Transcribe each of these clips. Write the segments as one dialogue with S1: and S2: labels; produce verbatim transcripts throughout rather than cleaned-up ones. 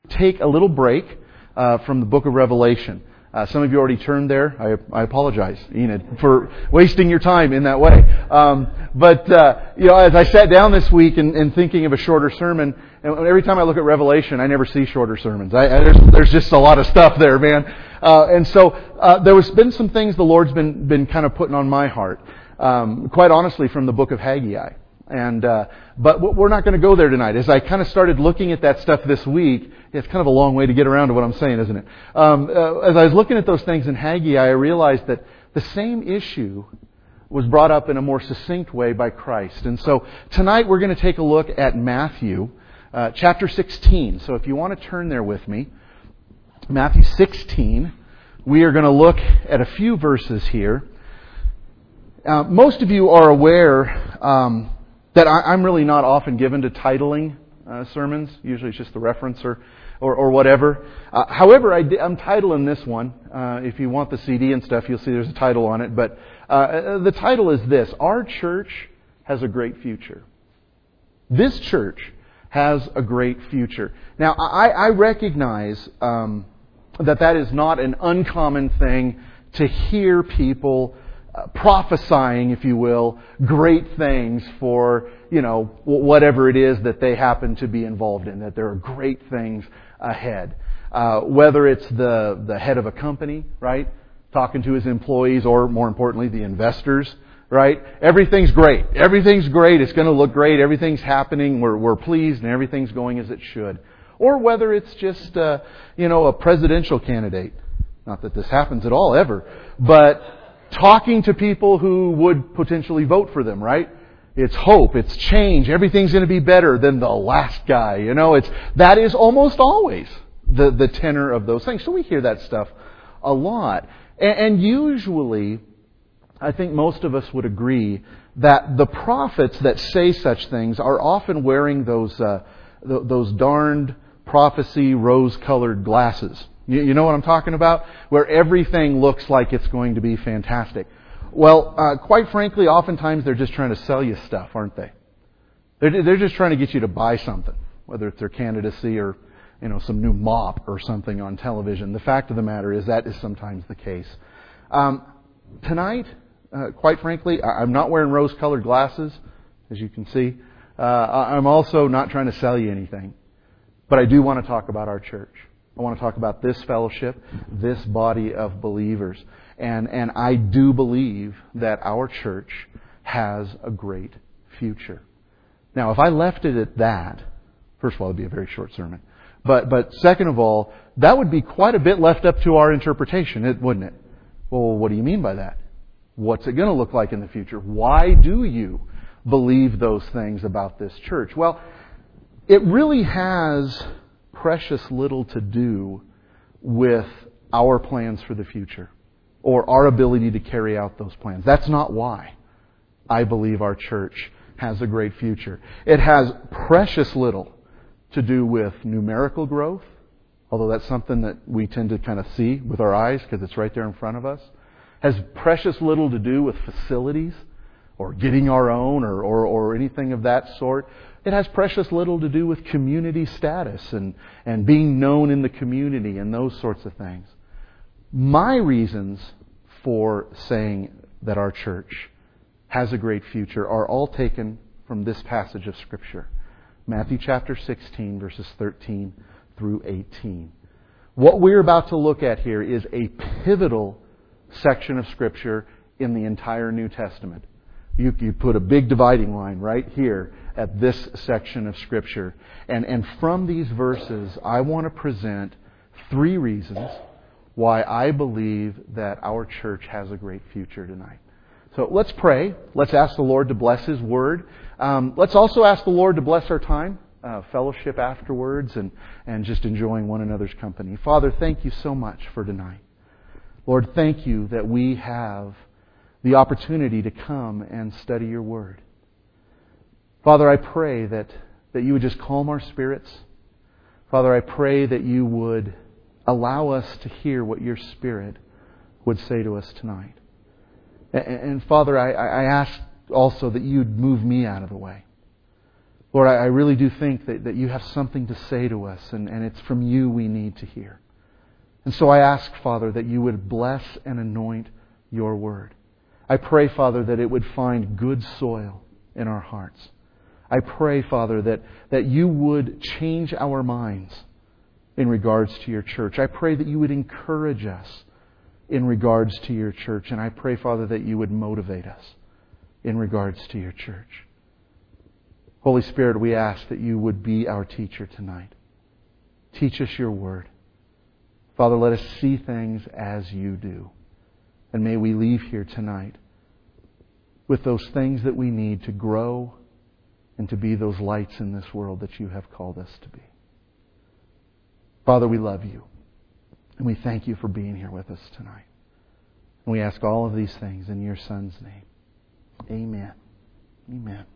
S1: take a little break uh, from the book of Revelation. Uh, some of you already turned there. I, I apologize, Enid, for wasting your time in that way. Um, but, uh, you know, as I sat down this week and, and thinking of a shorter sermon, and every time I look at Revelation, I never see shorter sermons. I, I, there's, there's just a lot of stuff there, man. Uh, and so uh, there has been some things the Lord's been, been kind of putting on my heart, um, quite honestly, from the book of Haggai. And uh, but we're not going to go there tonight. As I kind of started looking at that stuff this week, it's kind of a long way to get around to what I'm saying, isn't it? Um, uh, as I was looking at those things in Haggai, I realized that the same issue was brought up in a more succinct way by Christ. And so tonight we're going to take a look at Matthew uh, chapter sixteen. So if you want to turn there with me, Matthew sixteen, we are going to look at a few verses here. Uh, most of you are aware um, that I, I'm really not often given to titling uh, sermons. Usually it's just the reference or or, or whatever. Uh, however, I di- I'm titling this one. Uh, if you want the C D and stuff, you'll see there's a title on it. But uh, the title is this: Our Church Has a Great Future. This church has a great future. Now, I, I recognize um, that that is not an uncommon thing to hear people Uh, prophesying, if you will, great things for, you know, whatever it is that they happen to be involved in, that there are great things ahead. Uh, whether it's the, the head of a company, right, talking to his employees, or more importantly, the investors, right? Everything's great. Everything's great. It's going to look great. Everything's happening. We're, we're pleased and everything's going as it should. Or whether it's just, uh, you know, a presidential candidate. Not that this happens at all, ever. But talking to people who would potentially vote for them, right? It's hope, it's change, everything's going to be better than the last guy. You know, it's that is almost always the, the tenor of those things. So we hear that stuff a lot. And, and usually, I think most of us would agree that the prophets that say such things are often wearing those uh, th- those darned prophecy rose-colored glasses. You, you know what I'm talking about? Where everything looks like it's going to be fantastic. Well, uh, quite frankly, oftentimes they're just trying to sell you stuff, aren't they? They're, they're just trying to get you to buy something, whether it's their candidacy or, you know, some new mop or something on television. The fact of the matter is that is sometimes the case. Um, tonight, uh, quite frankly, I'm not wearing rose-colored glasses, as you can see. Uh, I'm also not trying to sell you anything. But I do want to talk about our church. I want to talk about this fellowship, this body of believers. And and I do believe that our church has a great future. Now, if I left it at that, first of all, it would be a very short sermon. But but second of all, that would be quite a bit left up to our interpretation, wouldn't it? Well, what do you mean by that? What's it going to look like in the future? Why do you believe those things about this church? Well, it really has precious little to do with our plans for the future or our ability to carry out those plans. That's not why I believe our church has a great future. It has precious little to do with numerical growth, although that's something that we tend to kind of see with our eyes because it's right there in front of us. Has precious little to do with facilities or getting our own or, or, or anything of that sort. It has precious little to do with community status and, and being known in the community and those sorts of things. My reasons for saying that our church has a great future are all taken from this passage of Scripture. Matthew chapter sixteen, verses thirteen through eighteen. What we're about to look at here is a pivotal section of Scripture in the entire New Testament. You, you put a big dividing line right here at this section of Scripture. And, and from these verses, I want to present three reasons why I believe that our church has a great future tonight. So let's pray. Let's ask the Lord to bless His Word. Um, let's also ask the Lord to bless our time, uh, fellowship afterwards, and, and just enjoying one another's company. Father, thank you so much for tonight. Lord, thank you that we have the opportunity to come and study your Word. Father, I pray that, that you would just calm our spirits. Father, I pray that you would allow us to hear what your Spirit would say to us tonight. And, and Father, I, I ask also that you'd move me out of the way. Lord, I, I really do think that, that you have something to say to us, and, and it's from you we need to hear. And so I ask, Father, that you would bless and anoint your word. I pray, Father, that it would find good soil in our hearts. I pray, Father, that, that you would change our minds in regards to your church. I pray that you would encourage us in regards to your church. And I pray, Father, that you would motivate us in regards to your church. Holy Spirit, we ask that you would be our teacher tonight. Teach us your word. Father, let us see things as you do. And may we leave here tonight with those things that we need to grow and to be those lights in this world that you have called us to be. Father, we love you. And we thank you for being here with us tonight. And we ask all of these things in your Son's name. Amen. Amen.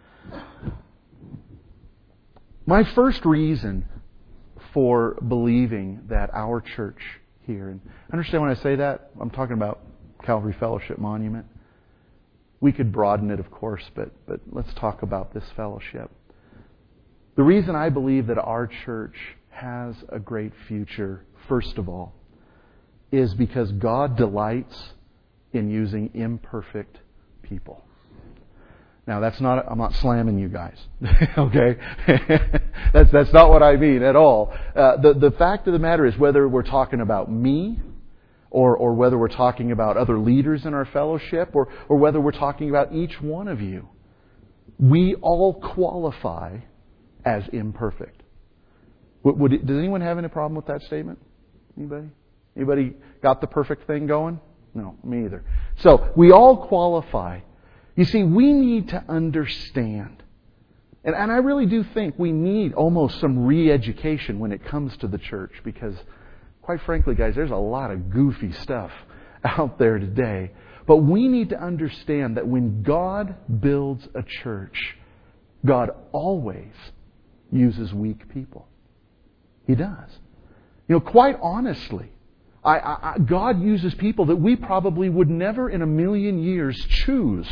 S1: My first reason for believing that our church here, and understand when I say that, I'm talking about Calvary Fellowship Monument. We could broaden it, of course, but, but let's talk about this fellowship. The reason I believe that our church has a great future, first of all, is because God delights in using imperfect people. Now, that's not, I'm not slamming you guys, okay? that's, that's not what I mean at all. Uh, the, the fact of the matter is, whether we're talking about me, or, or whether we're talking about other leaders in our fellowship, or, or whether we're talking about each one of you, we all qualify as imperfect. Would, would it, does anyone have any problem with that statement? Anybody? Anybody got the perfect thing going? No, me either. So, we all qualify. You see, we need to understand. And, and I really do think we need almost some re-education when it comes to the church. Because, quite frankly, guys, there's a lot of goofy stuff out there today. But we need to understand that when God builds a church, God always uses weak people. He does. You know, quite honestly, I, I, God uses people that we probably would never in a million years choose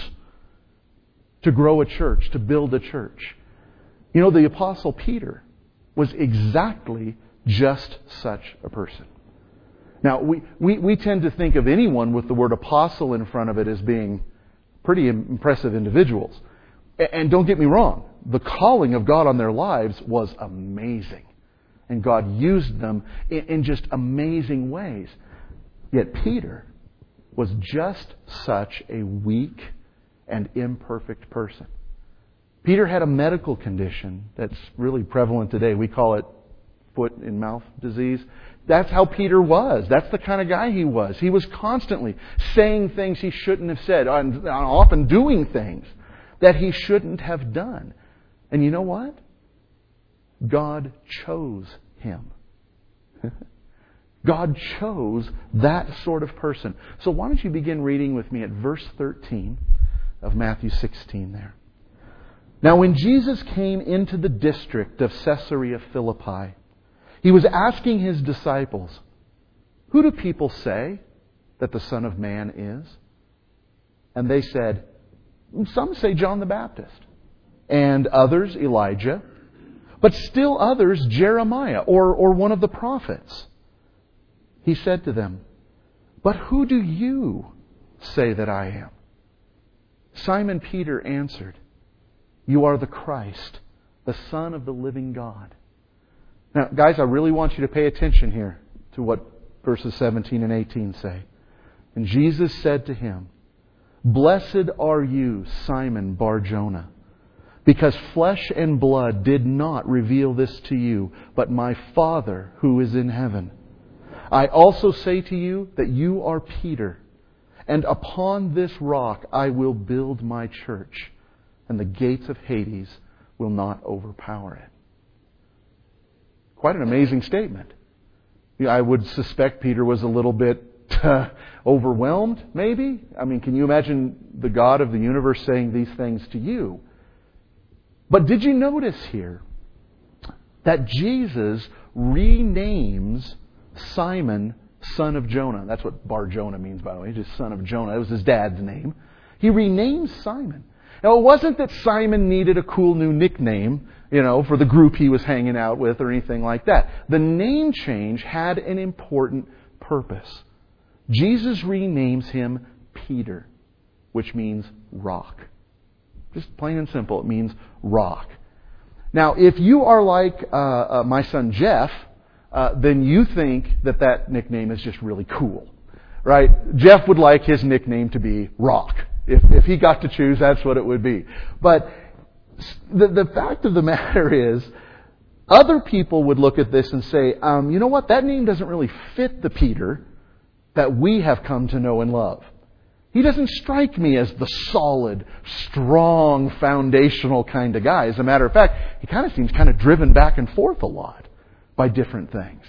S1: to grow a church, to build a church. You know, the Apostle Peter was exactly just such a person. Now, we, we, we tend to think of anyone with the word apostle in front of it as being pretty impressive individuals. And don't get me wrong, the calling of God on their lives was amazing. And God used them in, in just amazing ways. Yet Peter was just such a weak and imperfect person. Peter had a medical condition that's really prevalent today. We call it foot and mouth disease. That's how Peter was. That's the kind of guy he was. He was constantly saying things he shouldn't have said, and often doing things that he shouldn't have done. And you know what? God chose him. God chose that sort of person. So why don't you begin reading with me at verse thirteen of Matthew sixteen there. Now when Jesus came into the district of Caesarea Philippi, He was asking His disciples, "Who do people say that the Son of Man is?" And they said, "Some say John the Baptist, and others Elijah, but still others Jeremiah or, or one of the prophets." He said to them, "But who do you say that I am?" Simon Peter answered, "You are the Christ, the Son of the living God." Now, guys, I really want you to pay attention here to what verses seventeen and eighteen say. And Jesus said to him, "Blessed are you, Simon Bar-Jonah, because flesh and blood did not reveal this to you, but my Father who is in heaven. I also say to you that you are Peter, and upon this rock I will build my church, and the gates of Hades will not overpower it." Quite an amazing statement. I would suspect Peter was a little bit uh, overwhelmed, maybe. I mean, can you imagine the God of the universe saying these things to you? But did you notice here that Jesus renames Simon, son of Jonah? That's what Bar-Jonah means, by the way. Just son of Jonah. That was his dad's name. He renames Simon. Now, it wasn't that Simon needed a cool new nickname, you know, for the group he was hanging out with or anything like that. The name change had an important purpose. Jesus renames him Peter, which means rock. Just plain and simple, it means rock. Now, if you are like uh, uh, my son Jeff, uh, then you think that that nickname is just really cool, right? Jeff would like his nickname to be Rock. If, if he got to choose, that's what it would be. But the, the fact of the matter is, other people would look at this and say, um, you know what, that name doesn't really fit the Peter that we have come to know and love. He doesn't strike me as the solid, strong, foundational kind of guy. As a matter of fact, he kind of seems kind of driven back and forth a lot by different things.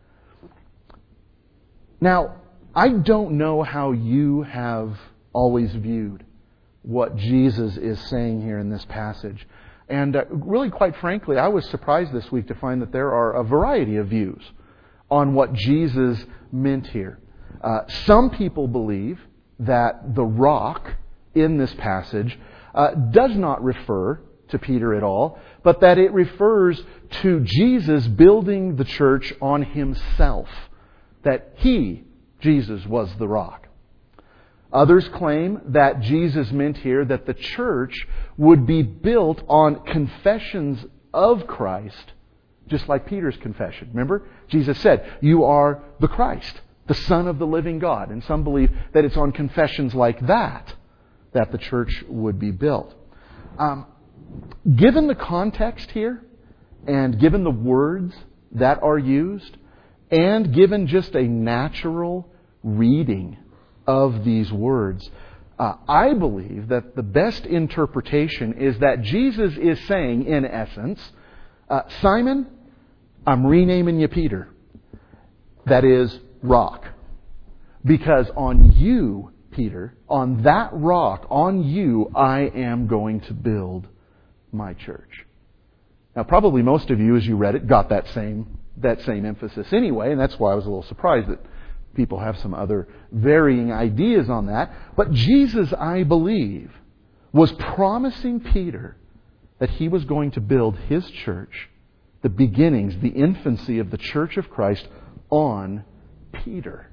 S1: Now, I don't know how you have always viewed what Jesus is saying here in this passage. And uh, really, quite frankly, I was surprised this week to find that there are a variety of views on what Jesus meant here. Uh, some people believe that the rock in this passage uh, does not refer to Peter at all, but that it refers to Jesus building the church on himself, that he, Jesus, was the rock. Others claim that Jesus meant here that the church would be built on confessions of Christ, just like Peter's confession. Remember? Jesus said, "You are the Christ, the Son of the living God." And some believe that it's on confessions like that that the church would be built. Um, given the context here, and given the words that are used, and given just a natural reading of these words, uh, I believe that the best interpretation is that Jesus is saying, in essence, uh, Simon, I'm renaming you Peter. That is, rock. Because on you, Peter, on that rock, on you, I am going to build my church. Now, probably most of you, as you read it, got that same that same emphasis anyway, and that's why I was a little surprised that people have some other varying ideas on that. But Jesus, I believe, was promising Peter that he was going to build his church, the beginnings, the infancy of the church of Christ, on Peter.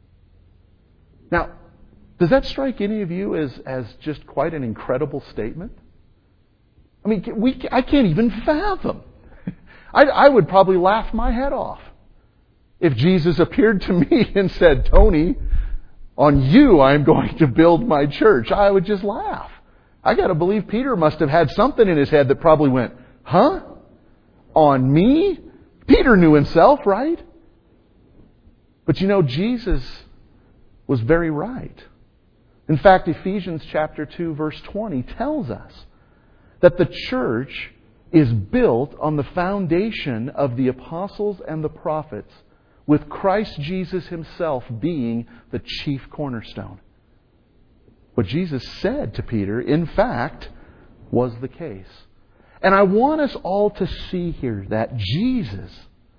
S1: Now, does that strike any of you as, as just quite an incredible statement? I mean, we, I can't even fathom. I, I would probably laugh my head off if Jesus appeared to me and said, "Tony, on you I'm going to build my church." I would just laugh. I got to believe Peter must have had something in his head that probably went, "Huh? On me?" Peter knew himself, right? But you know, Jesus was very right. In fact, Ephesians chapter two, verse twenty tells us that the church is built on the foundation of the apostles and the prophets, with Christ Jesus himself being the chief cornerstone. What Jesus said to Peter, in fact, was the case. And I want us all to see here that Jesus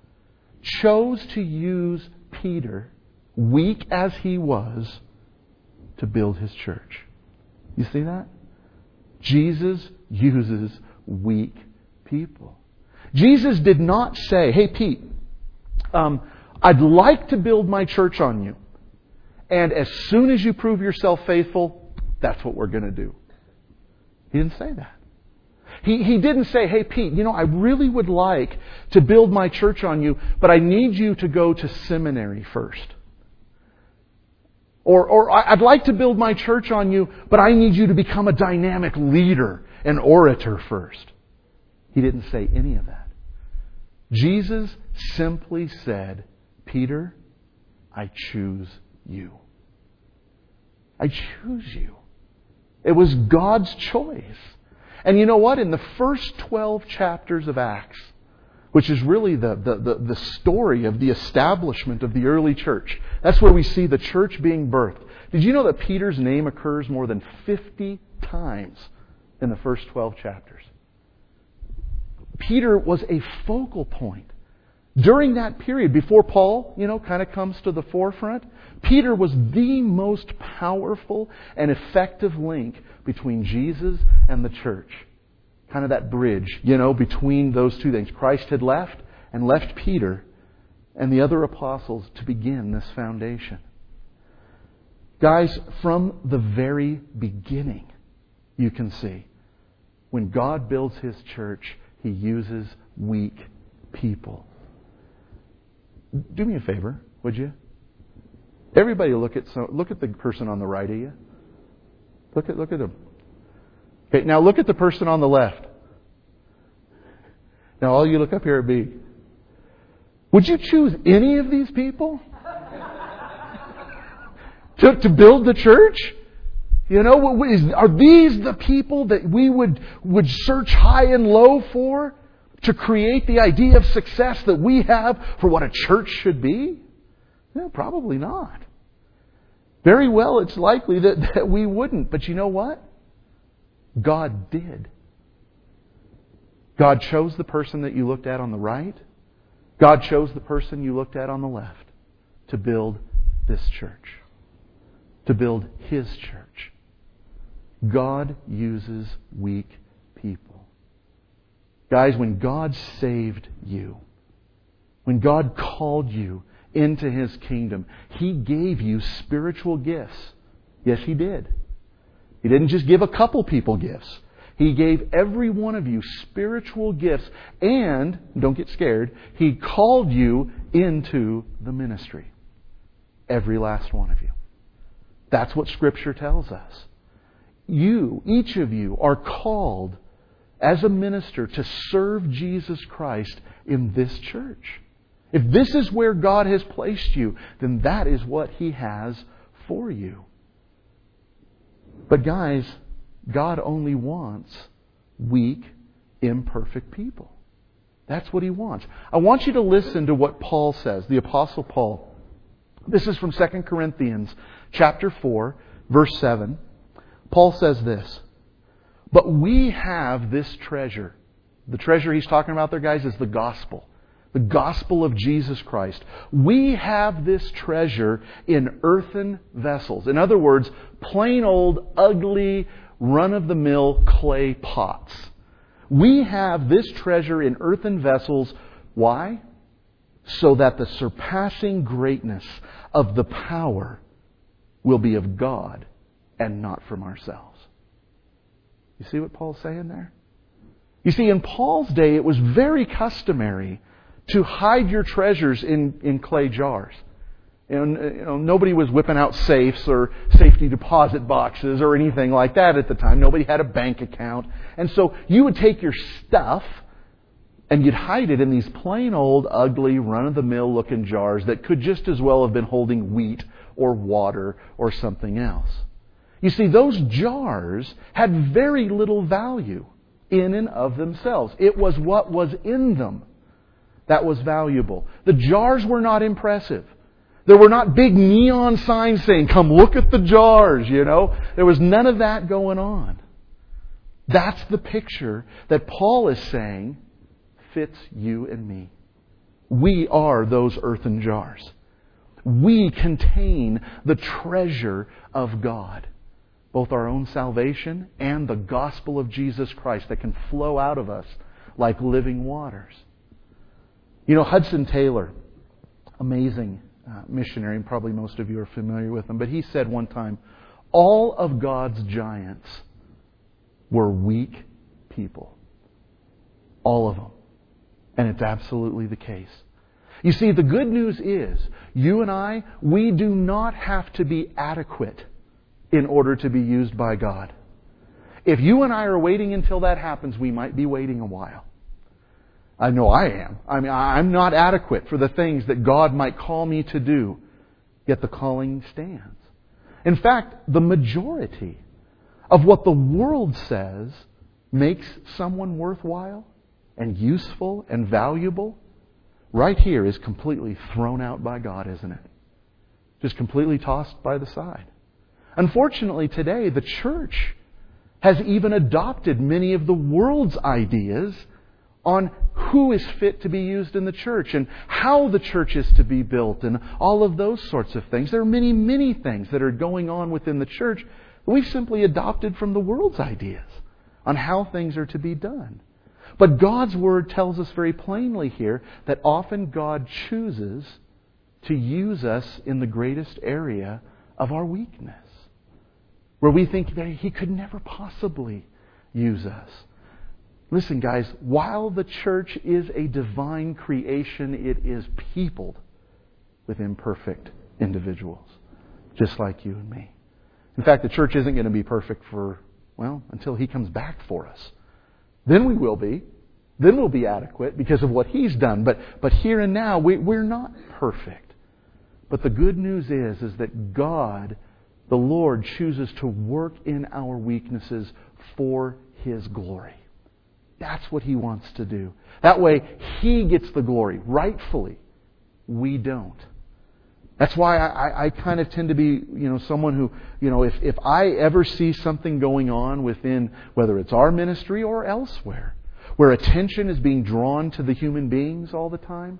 S1: chose to use Peter, weak as he was, to build his church. You see that? Jesus uses weak people. Jesus did not say, "Hey, Pete, um, I'd like to build my church on you. And as soon as you prove yourself faithful, that's what we're going to do." He didn't say that. He, he didn't say, "Hey, Pete, you know, I really would like to build my church on you, but I need you to go to seminary first. Or, or I'd like to build my church on you, but I need you to become a dynamic leader, an orator first." He didn't say any of that. Jesus simply said, "Peter, I choose you. I choose you." It was God's choice. And you know what? In the first twelve chapters of Acts, which is really the, the, the, the story of the establishment of the early church, that's where we see the church being birthed. Did you know that Peter's name occurs more than fifty times in the first twelve chapters? Peter was a focal point During that period, before Paul, you know, kind of comes to the forefront, Peter was the most powerful and effective link between Jesus and the church. Kind of that bridge, you know, between those two things. Christ had left and left Peter and the other apostles to begin this foundation. Guys, from the very beginning, you can see, when God builds His church, He uses weak people. Do me a favor, would you? Everybody look at so, look at the person on the right of you. Look at look at them. Okay, now look at the person on the left. Now all you look up here at me. Would you choose any of these people to, to build the church? You know, is, are these the people that we would would search high and low for to create the idea of success that we have for what a church should be? No, probably not. Very well, it's likely that, that we wouldn't. But you know what? God did. God chose the person that you looked at on the right. God chose the person you looked at on the left to build this church. To build His church. God uses weak people. Guys, when God saved you, when God called you into His kingdom, He gave you spiritual gifts. Yes, He did. He didn't just give a couple people gifts. He gave every one of you spiritual gifts. And, don't get scared, He called you into the ministry. Every last one of you. That's what Scripture tells us. You, each of you, are called as a minister to serve Jesus Christ in this church. If this is where God has placed you, then that is what He has for you. But guys, God only wants weak, imperfect people. That's what He wants. I want you to listen to what Paul says, the Apostle Paul. This is from Second Corinthians chapter four, verse seven. Paul says this, "But we have this treasure." The treasure he's talking about there, guys, is the gospel. The gospel of Jesus Christ. We have this treasure in earthen vessels. In other words, plain old, ugly, run-of-the-mill clay pots. We have this treasure in earthen vessels. Why? So that the surpassing greatness of the power will be of God and not from ourselves. You see what Paul's saying there? You see, in Paul's day, it was very customary to hide your treasures in, in clay jars. You know, you know, nobody was whipping out safes or safety deposit boxes or anything like that at the time. Nobody had a bank account. And so you would take your stuff and you'd hide it in these plain old, ugly, run-of-the-mill looking jars that could just as well have been holding wheat or water or something else. You see, those jars had very little value in and of themselves. It was what was in them that was valuable. The jars were not impressive. There were not big neon signs saying, "Come look at the jars," you know. There was none of that going on. That's the picture that Paul is saying fits you and me. We are those earthen jars. We contain the treasure of God. Both our own salvation and the gospel of Jesus Christ that can flow out of us like living waters. You know, Hudson Taylor, amazing uh, missionary, and probably most of you are familiar with him, but he said one time, all of God's giants were weak people. All of them. And it's absolutely the case. You see, the good news is, you and I, we do not have to be adequate in order to be used by God. If you and I are waiting until that happens, we might be waiting a while. I know I am. I mean, I'm not adequate for the things that God might call me to do. Yet the calling stands. In fact, the majority of what the world says makes someone worthwhile and useful and valuable, right here is completely thrown out by God, isn't it? Just completely tossed by the side. Unfortunately, today, the church has even adopted many of the world's ideas on who is fit to be used in the church and how the church is to be built and all of those sorts of things. There are many, many things that are going on within the church that we've simply adopted from the world's ideas on how things are to be done. But God's Word tells us very plainly here that often God chooses to use us in the greatest area of our weakness, where we think that He could never possibly use us. Listen, guys, while the church is a divine creation, it is peopled with imperfect individuals, just like you and me. In fact, the church isn't going to be perfect for, well, until He comes back for us. Then we will be. Then we'll be adequate because of what He's done. But but here and now, we, we're not perfect. But the good news is, is that God, the Lord, chooses to work in our weaknesses for His glory. That's what He wants to do. That way, He gets the glory. Rightfully, we don't. That's why I, I, I kind of tend to be, you know, someone who, you know, if, if I ever see something going on within, whether it's our ministry or elsewhere, where attention is being drawn to the human beings all the time,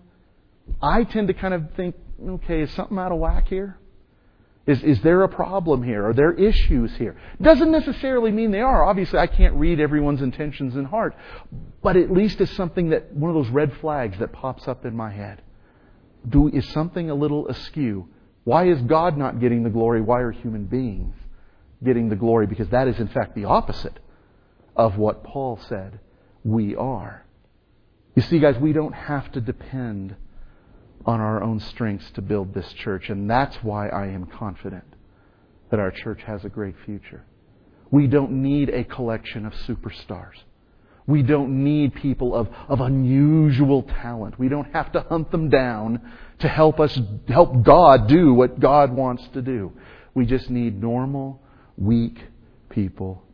S1: I tend to kind of think, okay, is something out of whack here? Is, is there a problem here? Are there issues here? Doesn't necessarily mean they are. Obviously, I can't read everyone's intentions and heart. But at least it's something that, one of those red flags that pops up in my head. Do, is something a little askew? Why is God not getting the glory? Why are human beings getting the glory? Because that is in fact the opposite of what Paul said we are. You see, guys, we don't have to depend on our own strengths to build this church. And that's why I am confident that our church has a great future. We don't need a collection of superstars. We don't need people of, of unusual talent. We don't have to hunt them down to help us, help God do what God wants to do. We just need normal, weak people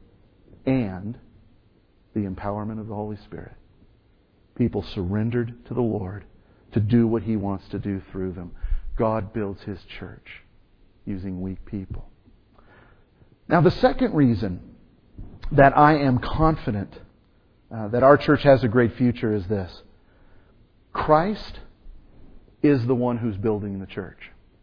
S1: and the empowerment of the Holy Spirit. People surrendered to the Lord to do what He wants to do through them. God builds His church using weak people. Now, the second reason that I am confident Uh, that our church has a great future is this. Christ is the one who's building the church.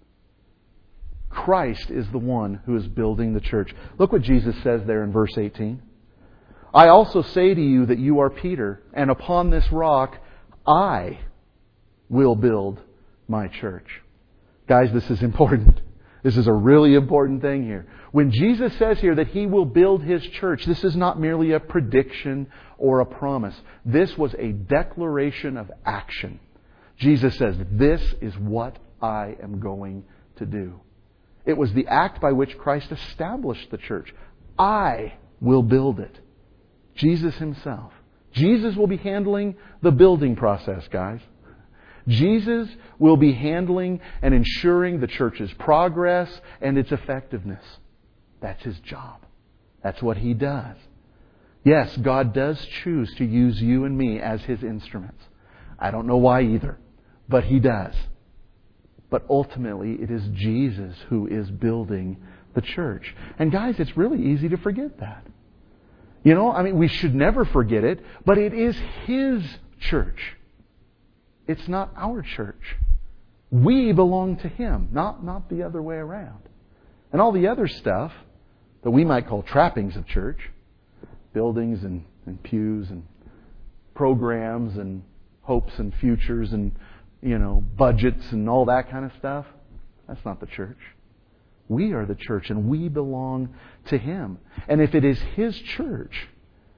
S1: Christ is the one who is building the church. Look what Jesus says there in verse eighteen. I also say to you that you are Peter, and upon this rock I will build my church. Guys, this is important. This is a really important thing here. When Jesus says here that He will build His church, this is not merely a prediction or a promise. This was a declaration of action. Jesus says, this is what I am going to do. It was the act by which Christ established the church. I will build it. Jesus Himself. Jesus will be handling the building process, guys. Jesus will be handling and ensuring the church's progress and its effectiveness. That's His job. That's what He does. Yes, God does choose to use you and me as His instruments. I don't know why either, but He does. But ultimately, it is Jesus who is building the church. And guys, it's really easy to forget that. You know, I mean, we should never forget it, but it is His church. It's not our church. We belong to Him, not, not the other way around. And all the other stuff that we might call trappings of church, buildings and, and pews and programs and hopes and futures and, you know, budgets and all that kind of stuff, that's not the church. We are the church and we belong to Him. And if it is His church,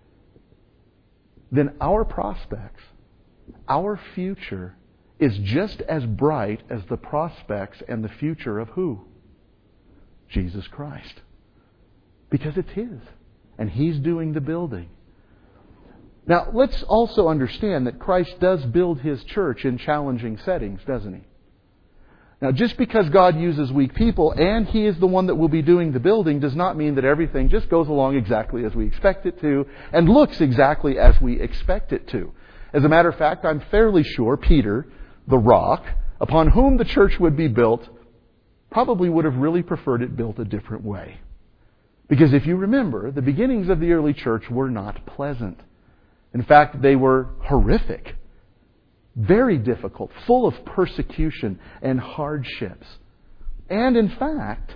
S1: then our prospects, our future is just as bright as the prospects and the future of who? Jesus Christ. Because it's His. And He's doing the building. Now, let's also understand that Christ does build His church in challenging settings, doesn't He? Now, just because God uses weak people and He is the one that will be doing the building does not mean that everything just goes along exactly as we expect it to and looks exactly as we expect it to. As a matter of fact, I'm fairly sure Peter, the rock, upon whom the church would be built, probably would have really preferred it built a different way. Because if you remember, the beginnings of the early church were not pleasant. In fact, they were horrific, very difficult, full of persecution and hardships. And in fact,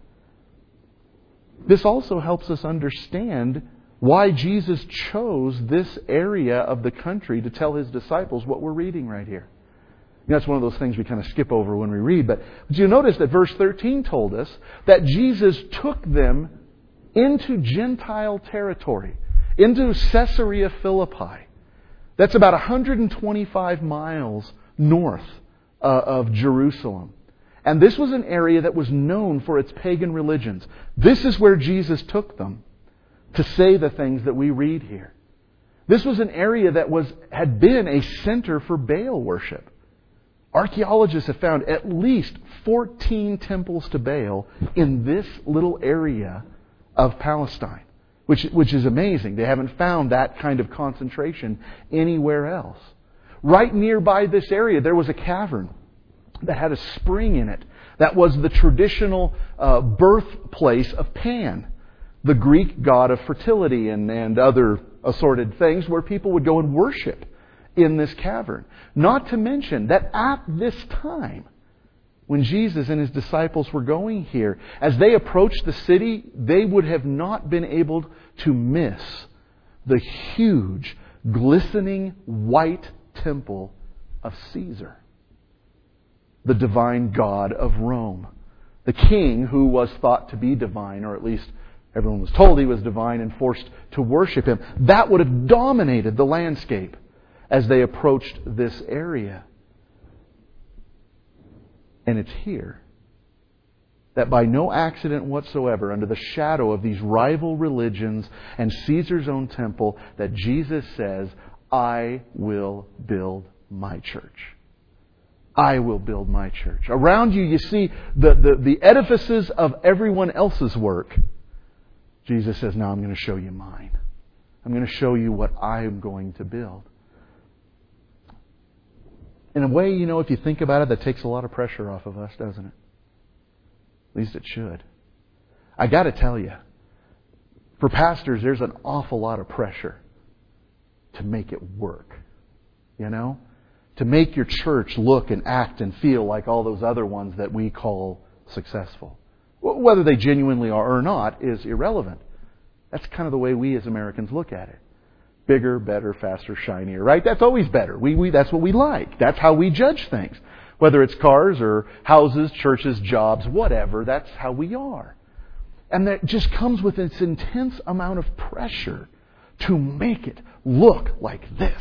S1: this also helps us understand why Jesus chose this area of the country to tell His disciples what we're reading right here. You know, that's one of those things we kind of skip over when we read. But, but you notice that verse thirteen told us that Jesus took them into Gentile territory, into Caesarea Philippi. That's about one hundred twenty-five miles north uh, of Jerusalem. And this was an area that was known for its pagan religions. This is where Jesus took them to say the things that we read here. This was an area that was had been a center for Baal worship. Archaeologists have found at least fourteen temples to Baal in this little area of Palestine, which, which is amazing. They haven't found that kind of concentration anywhere else. Right nearby this area, there was a cavern that had a spring in it that was the traditional uh, birthplace of Pan, the Greek god of fertility and, and other assorted things, where people would go and worship in this cavern. Not to mention that at this time, when Jesus and His disciples were going here, as they approached the city, they would have not been able to miss the huge, glistening white temple of Caesar, the divine god of Rome. The king who was thought to be divine, or at least everyone was told he was divine and forced to worship him. That would have dominated the landscape as they approached this area. And it's here that by no accident whatsoever, under the shadow of these rival religions and Caesar's own temple, that Jesus says, I will build my church. I will build my church. Around you, you see the, the, the edifices of everyone else's work. Jesus says, now I'm going to show you mine. I'm going to show you what I'm going to build. In a way, you know, if you think about it, that takes a lot of pressure off of us, doesn't it? At least it should. I got to tell you, for pastors, there's an awful lot of pressure to make it work. You know? To make your church look and act and feel like all those other ones that we call successful. Whether they genuinely are or not is irrelevant. That's kind of the way we as Americans look at it. Bigger, better, faster, shinier, right? That's always better. We, we, that's what we like. That's how we judge things. Whether it's cars or houses, churches, jobs, whatever, that's how we are. And that just comes with this intense amount of pressure to make it look like this.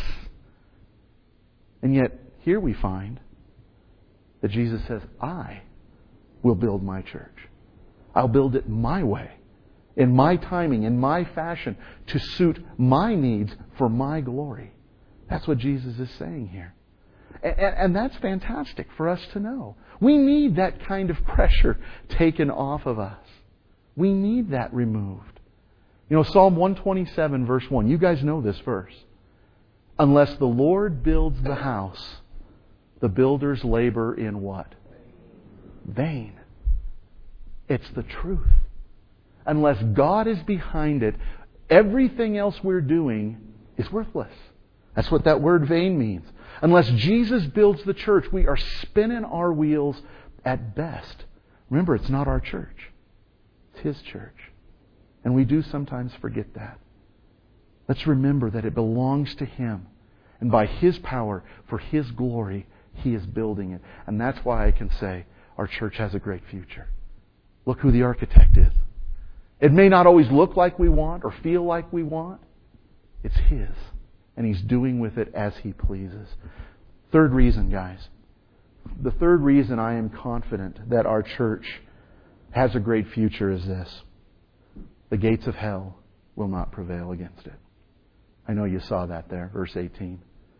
S1: And yet, here we find that Jesus says, I will build my church. I'll build it my way, in my timing, in my fashion, to suit my needs for my glory. That's what Jesus is saying here. And, and that's fantastic for us to know. We need that kind of pressure taken off of us. We need that removed. You know, Psalm one twenty-seven, verse one, you guys know this verse. Unless the Lord builds the house, the builders labor in what? Vain. It's the truth. Unless God is behind it, everything else we're doing is worthless. That's what that word vain means. Unless Jesus builds the church, we are spinning our wheels at best. Remember, it's not our church. It's His church. And we do sometimes forget that. Let's remember that it belongs to Him. And by His power, for His glory, He is building it. And that's why I can say our church has a great future. Look who the architect is. It may not always look like we want or feel like we want. It's His. And He's doing with it as He pleases. Third reason, guys. The third reason I am confident that our church has a great future is this. The gates of hell will not prevail against it. I know you saw that there, verse eighteen.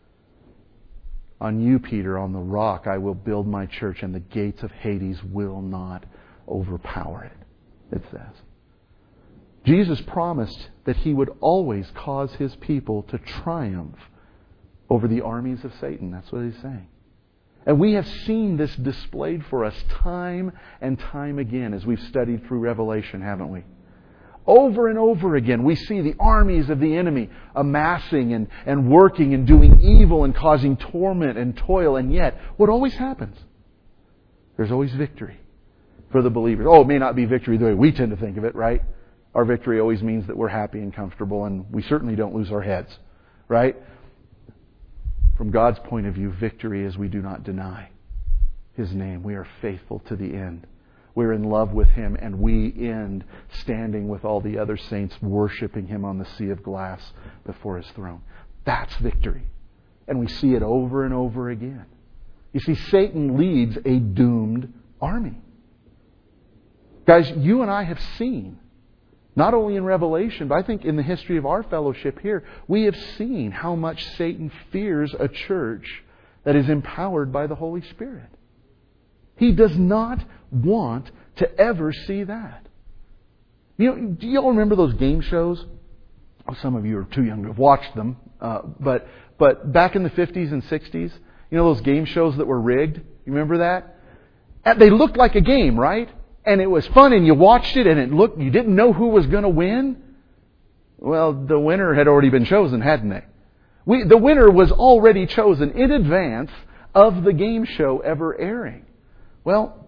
S1: On you, Peter, on the rock I will build my church, and the gates of Hades will not overpower it, it says. Jesus promised that He would always cause His people to triumph over the armies of Satan. That's what He's saying. And we have seen this displayed for us time and time again as we've studied through Revelation, haven't we? Over and over again, we see the armies of the enemy amassing and, and working and doing evil and causing torment and toil. And yet, what always happens? There's always victory for the believers. Oh, it may not be victory the way we tend to think of it, right? Our victory always means that we're happy and comfortable, and we certainly don't lose our heads, right? From God's point of view, victory is we do not deny His name. We are faithful to the end. We're in love with Him, and we end standing with all the other saints, worshiping Him on the sea of glass before His throne. That's victory. And we see it over and over again. You see, Satan leads a doomed army. Guys, you and I have seen, not only in Revelation, but I think in the history of our fellowship here, we have seen how much Satan fears a church that is empowered by the Holy Spirit. He does not want to ever see that. You know, do you all remember those game shows? Oh, some of you are too young to have watched them. Uh, but but back in the fifties and sixties, you know those game shows that were rigged? You remember that? And they looked like a game, right? And it was fun, and you watched it, and it looked. You didn't know who was going to win. Well, the winner had already been chosen, hadn't they? We, the winner was already chosen in advance of the game show ever airing. Well,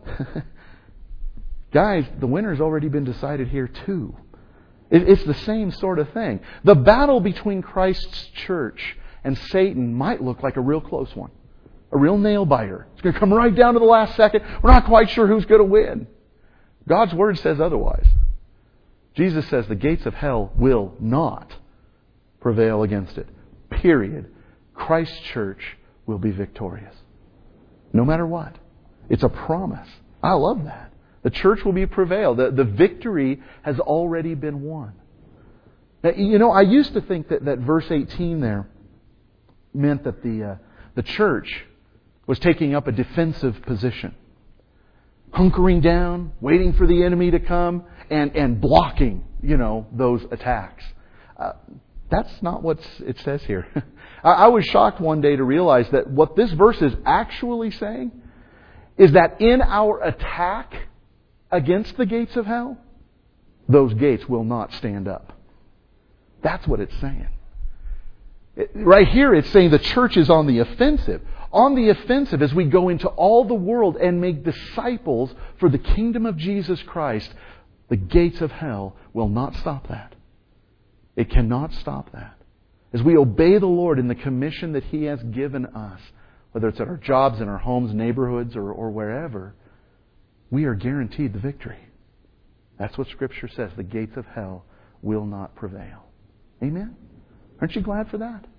S1: guys, the winner's already been decided here too. It's the same sort of thing. The battle between Christ's church and Satan might look like a real close one. A real nail-biter. It's going to come right down to the last second. We're not quite sure who's going to win. God's Word says otherwise. Jesus says the gates of hell will not prevail against it. Period. Christ's church will be victorious. No matter what. It's a promise. I love that. The church will be prevailed. The, the victory has already been won. Now, you know, I used to think that, that verse eighteen there meant that the uh, the church was taking up a defensive position. Hunkering down, waiting for the enemy to come, and, and blocking, you know, those attacks. Uh, that's not what it says here. I, I was shocked one day to realize that what this verse is actually saying is that in our attack against the gates of hell, those gates will not stand up. That's what it's saying. It, right here it's saying the church is on the offensive. On the offensive as we go into all the world and make disciples for the kingdom of Jesus Christ. The gates of hell will not stop that. It cannot stop that. As we obey the Lord in the commission that He has given us, whether it's at our jobs, in our homes, neighborhoods, or, or wherever, we are guaranteed the victory. That's what Scripture says. The gates of hell will not prevail. Amen? Aren't you glad for that?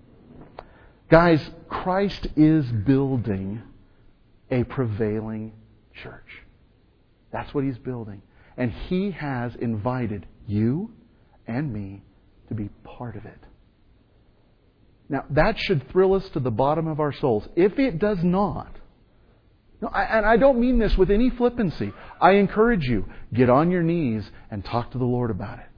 S1: Guys, Christ is building a prevailing church. That's what He's building. And He has invited you and me to be part of it. Now, that should thrill us to the bottom of our souls. If it does not, no, I, and I don't mean this with any flippancy. I encourage you, get on your knees and talk to the Lord about it.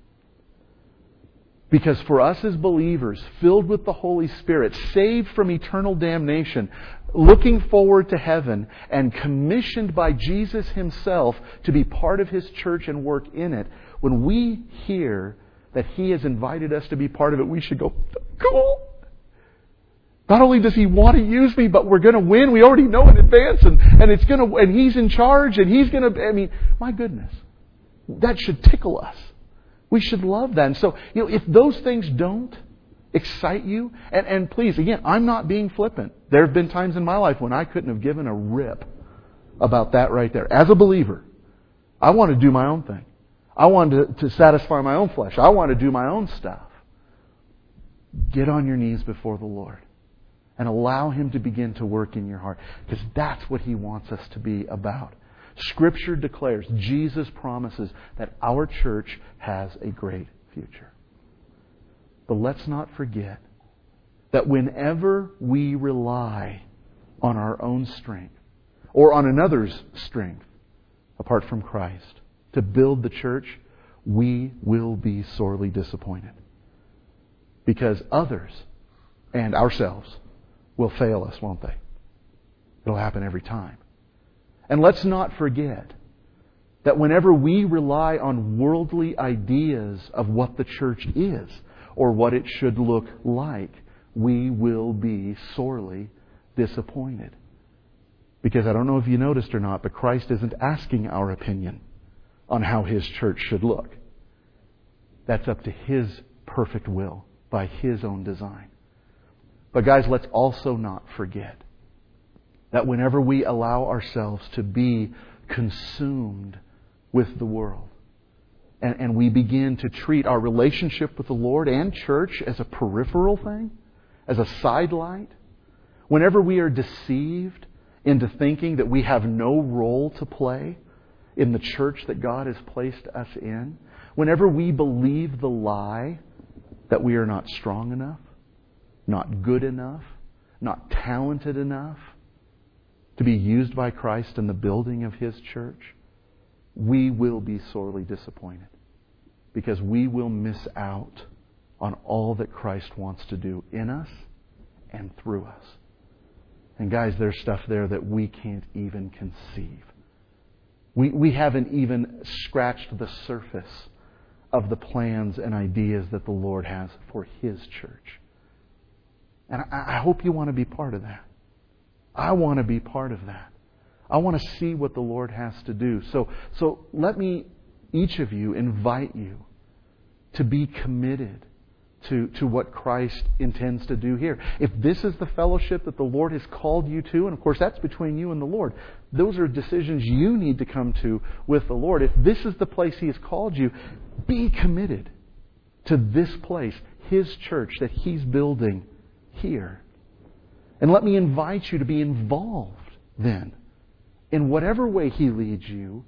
S1: Because for us as believers, filled with the Holy Spirit, saved from eternal damnation, looking forward to heaven, and commissioned by Jesus Himself to be part of His church and work in it, when we hear that He has invited us to be part of it, we should go, cool! Not only does He want to use me, but we're going to win. We already know in advance, and, and it's going to, and He's in charge, and He's going to, I mean, my goodness. That should tickle us. We should love that. And so, you know, if those things don't excite you, and, and please, again, I'm not being flippant. There have been times in my life when I couldn't have given a rip about that right there. As a believer, I want to do my own thing. I want to, to satisfy my own flesh. I want to do my own stuff. Get on your knees before the Lord. And allow Him to begin to work in your heart. Because that's what He wants us to be about. Scripture declares, Jesus promises that our church has a great future. But let's not forget that whenever we rely on our own strength, or on another's strength, apart from Christ, to build the church, we will be sorely disappointed. Because others and ourselves will fail us, won't they? It'll happen every time. And let's not forget That whenever we rely on worldly ideas of what the church is or what it should look like, we will be sorely disappointed. Because I don't know if you noticed or not, but Christ isn't asking our opinion on how His church should look. That's up to His perfect will by His own design. But guys, let's also not forget that whenever we allow ourselves to be consumed with the world, and, and we begin to treat our relationship with the Lord and church as a peripheral thing, as a sidelight, whenever we are deceived into thinking that we have no role to play in the church that God has placed us in, whenever we believe the lie that we are not strong enough, not good enough, not talented enough to be used by Christ in the building of His church, we will be sorely disappointed because we will miss out on all that Christ wants to do in us and through us. And guys, there's stuff there that we can't even conceive. We, we haven't even scratched the surface of the plans and ideas that the Lord has for His church. And I, I hope you want to be part of that. I want to be part of that. I want to see what the Lord has to do. So, so let me, each of you, invite you to be committed to, to what Christ intends to do here. If this is the fellowship that the Lord has called you to, and of course that's between you and the Lord, those are decisions you need to come to with the Lord. If this is the place He has called you, be committed to this place, His church that He's building here. And let me invite you to be involved then in whatever way He leads you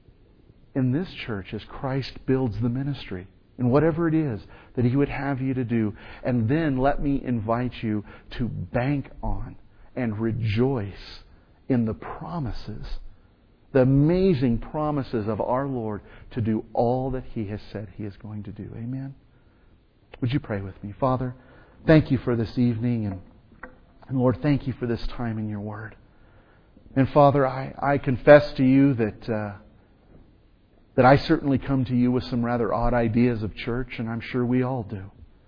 S1: in this church as Christ builds the ministry. And whatever it is that He would have you to do. And then let me invite you to bank on and rejoice in the promises, the amazing promises of our Lord to do all that He has said He is going to do. Amen? Would you pray with me? Father, thank You for this evening. And, and Lord, thank You for this time in Your Word. And Father, I, I confess to You that... Uh, That I certainly come to You with some rather odd ideas of church, and I'm sure we all do.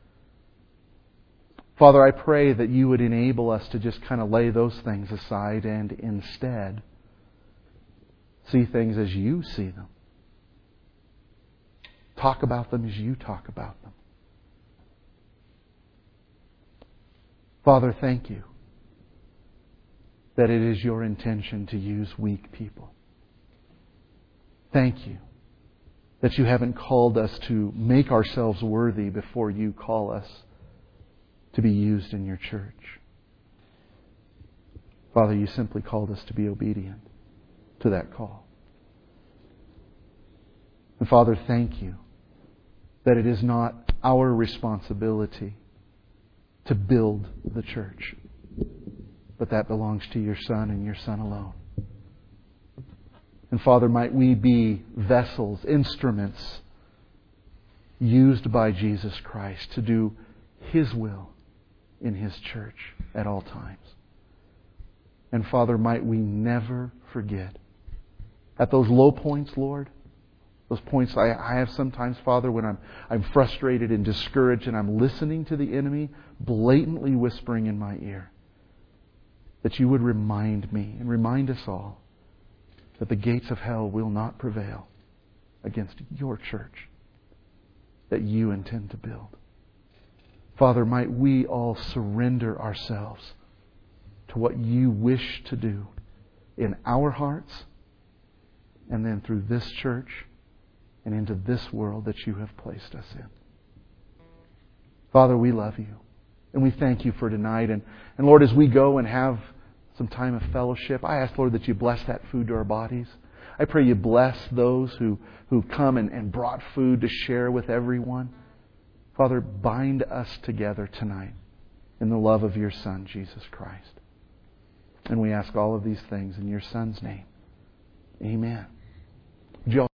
S1: Father, I pray that You would enable us to just kind of lay those things aside and instead see things as You see them. Talk about them as You talk about them. Father, thank You that it is Your intention to use weak people. Thank You that You haven't called us to make ourselves worthy before You call us to be used in Your church. Father, You simply called us to be obedient to that call. And Father, thank You that it is not our responsibility to build the church, but that belongs to Your Son and Your Son alone. And Father, might we be vessels, instruments used by Jesus Christ to do His will in His church at all times. And Father, might we never forget at those low points, Lord, those points I, I have sometimes, Father, when I'm, I'm frustrated and discouraged and I'm listening to the enemy blatantly whispering in my ear, that You would remind me and remind us all that the gates of hell will not prevail against Your church that You intend to build. Father, might we all surrender ourselves to what You wish to do in our hearts and then through this church and into this world that You have placed us in. Father, we love You and we thank You for tonight. And, and Lord, as we go and have some time of fellowship, I ask, Lord, that You bless that food to our bodies. I pray You bless those who, who come and, and brought food to share with everyone. Father, bind us together tonight in the love of Your Son, Jesus Christ. And we ask all of these things in Your Son's name. Amen.